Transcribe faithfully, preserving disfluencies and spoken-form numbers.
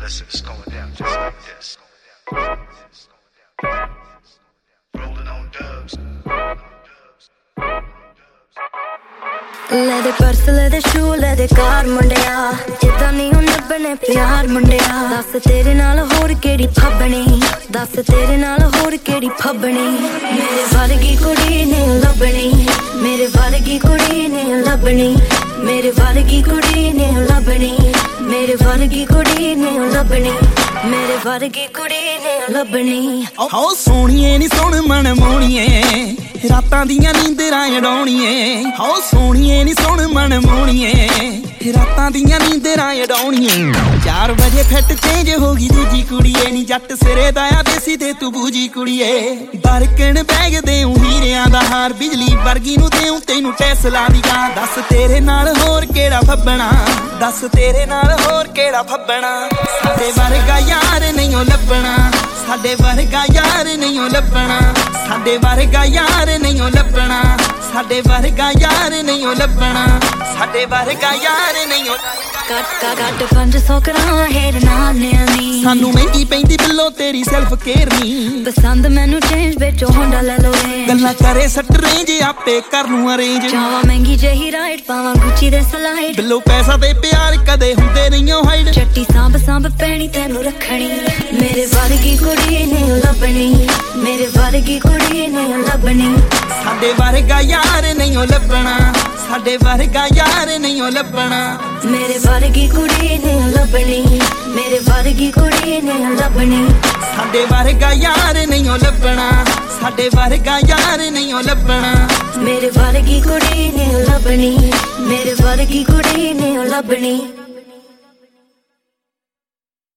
listen, it's going down just like this. Rolling on dubs. ਲੈ ਦੇ purse ਲੈ ਦੇ ਸ਼ੂ ਲੈ ਦੇ ਕਾਰ ਮੁੰਡਿਆ ਜਿੱਦਾਂ ਨਹੀਂ ਉਹ ਲੱਭਣੇ ਪਿਆਰ ਮੁੰਡਿਆ ਦੱਸ ਤੇਰੇ ਨਾਲ ਹੋਰ ਕਿਹੜੀ ਫੱਬਣੀ ਦੱਸ ਤੇਰੇ ਨਾਲ ਹੋਰ ਕਿਹੜੀ ਫੱਬਣੀ ਮੇਰੇ ਵਰਗੀ ਕੁੜੀ ਨੇ ਲੱਭਣੀ ਮੇਰੇ ਵਰਗੀ ਕੁੜੀ ਨੇ ਲੱਭਣੀ ਮੇਰੇ ਵਰਗੀ ਕੁੜੀ ਨੇ ਲੱਭਣੀ ਮੇਰੇ ਵਰਗੀ ਕੁੜੀ ਨੇ ਲੱਭਣੀ ਮੇਰੇ ਵਰਗੀ ਕੁੜੀ ਨੇ ਲੱਭਣੀ ਹੋ ਸੋਹਣੀਏ ਨੀ ਸੁਣ ਮਨ ਮੋਣੀਏ ਰਾਤਾਂ ਦੀਆਂ ਨੀਂਦਰਾਂ ਉਡਾਉਣੀਏ ਹੋ ਸੋਹਣੀਏ ਨੀ ਸੁਣ ਮਨ ਮੋਣੀਏ ਰਾਤਾਂ ਦੀਆਂ ਨੀਂਦਰਾਂ ਉਡਾਉਣੀਏ ਚਾਰ ਵਜੇ ਫਿੱਟ ਚੇਂਜ ਹੋ ਗਈ ਦੂਜੀ ਕੁੜੀਏ ਨੀ ਜੱਟ ਸਿਰੇ ਦਾ ਆ ਦੇਸੀ ਤੇ ਤੂੰ ਬੂਜੀ ਕੁੜੀਏ ਬਰਕਣ ਬੈਗ ਦੇਉ ਹੀਰਿਆਂ ਦਾ ਹਾਰ ਬਿਜਲੀ ਵਰਗੀ ਨੂੰ ਦੇਉ ਤੈਨੂੰ ਟੈਸਲਾ ਦੀ ਗਾਂ ਦੱਸ ਤੇਰੇ ਨਾਲ ਹੋਰ ਕਿਹੜਾ ਫੱਬਣਾ ਦੱਸ ਤੇਰੇ ਨਾਲ ਹੋਰ ਕਿਹੜਾ ਫੱਬਣਾ ਸਾਡੇ ਵਰਗਾ ਯਾਰ ਨਹੀਂ ਓ ਲੱਭਣਾ ਸਾਡੇ ਵਰਗਾ ਯਾਰ ਨਹੀਂ ਓ ਲੱਭਣਾ ਸਾਡੇ ਵਰਗਾ ਯਾਰ ਨਹੀਂ ਓ ਲੱਭਣਾ ਸਾਡੇ ਵਰਗਾ ਯਾਰ ਨਹੀਂ ਓ ਲੱਭਣਾ ਸਾਡੇ ਵਰਗਾ ਯਾਰ ਨਹੀਂ ਓ ਕੱਟ ਕੱਟ ਪੰਜ ਸੌ ਕਰਾਂ ਹੇਰ ਨਾਲਿਆਂ ਦੀ ਸਾਨੂੰ ਮਹਿੰਗੀ ਪੈਂਦੀ ਬਿੱਲੋ ਤੇਰੀ ਸੈਲਫ ਕੇਅਰ ਨੀ ਪਸੰਦ ਮੈਨੂੰ ਚੇਂਜ ਵਿੱਚੋ ਹੋਂਡਾ ਲੈ ਲੋ ਗੱਲਾਂ ਕਰੇ ਸੱਟ ਰੇਂਜ ਆਪੇ ਕਰ ਲੂੰ ਅਰੇਂਜ ਚਾਵਾ ਮਹਿੰਗੀ ਜਹੀ ਰਾਈਡ ਪਾਵਾਂ ਗੁੱਚੀ ਦੇ ਸਲਾਈਡ ਬਿੱਲੋ ਪੈਸਾ ਤੇ ਪਿਆਰ ਕਦੇ ਹੁੰਦੇ ਨਹੀਂ ਓ ਹਾਈਡ ਚੱਟੀ ਸਾਂਭ ਸਾਂਭ ਪੈਣੀ ਤੈਨੂੰ ਰੱਖਣੀ ਮੇਰੇ ਵਰਗੀ ਕੁੜੀ ਨੇ ਲੱਭਣੀ ਮੇਰੇ ਵਰਗੀ ਕੁੜੀ ਨੇ ਲੱਭਣੀ ਸਾਡੇ ਵਰਗਾ ਯਾਰ ਨਹੀਂ ਓ ਲੱਭਣਾ ਸਾਡੇ ਵਰਗਾ ਯਾਰ ਨਹੀਂ ਓ ਲੱਭਣਾ ਮੇਰੇ ਵਰਗੀ ਕੁੜੀ ਨੇ ਲੱਭਣੀ ਮੇਰੇ ਵਰਗੀ ਕੁੜੀ ਨੇ ਲੱਭਣੀ ਸਾਡੇ ਵਰਗਾ ਯਾਰ ਨਹੀਂ ਓ ਲੱਭਣਾ ਸਾਡੇ ਵਰਗਾ ਯਾਰ ਨਹੀਂ ਓ ਲੱਭਣਾ ਮੇਰੇ ਵਰਗੀ ਕੁੜੀ ਨੇ ਲੱਭਣੀ ਮੇਰੇ ਵਰਗੀ ਕੁੜੀ ਨੇ ਲੱਭਣੀ